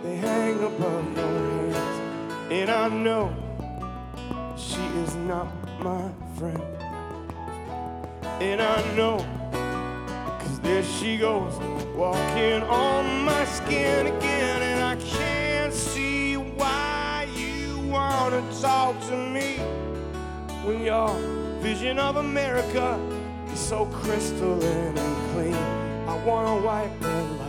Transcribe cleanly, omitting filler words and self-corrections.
they hang above your heads. And I know she is not my friend. And I know, 'cause there she goes, walking on my skin again. And I can't see why you wanna talk to me when your vision of America is so crystalline and clean. I wanna wipe red